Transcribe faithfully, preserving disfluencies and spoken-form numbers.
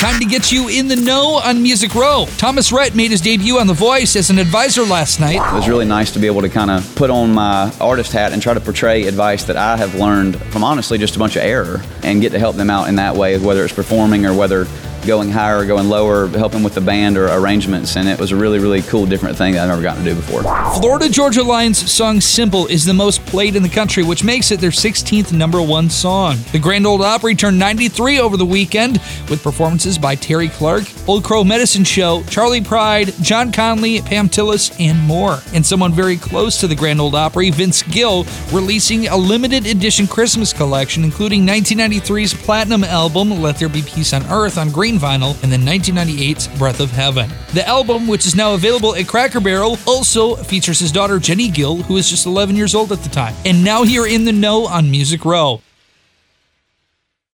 Time to get you in the know on Music Row. Thomas Rhett made his debut on The Voice as an advisor last night. It was really nice to be able to kind of put on my artist hat and try to portray advice that I have learned from honestly just a bunch of error and get to help them out in that way, whether it's performing or whether going higher or going lower, helping with the band or arrangements, and it was a really, really cool, different thing that I've never gotten to do before. Florida Georgia Line's song Simple is the most played in the country, which makes it their sixteenth number one song. The Grand Ole Opry turned ninety-three over the weekend with performances by Terry Clark, Old Crow Medicine Show, Charlie Pride, John Conley, Pam Tillis, and more. And someone very close to the Grand Ole Opry, Vince Gill, releasing a limited edition Christmas collection, including nineteen ninety-three's platinum album Let There Be Peace on Earth on green vinyl, and then nineteen ninety-eight's Breath of Heaven. The album, which is now available at Cracker Barrel, also features his daughter Jenny Gill, who was just eleven years old at the time. And now you're in the know on Music Row.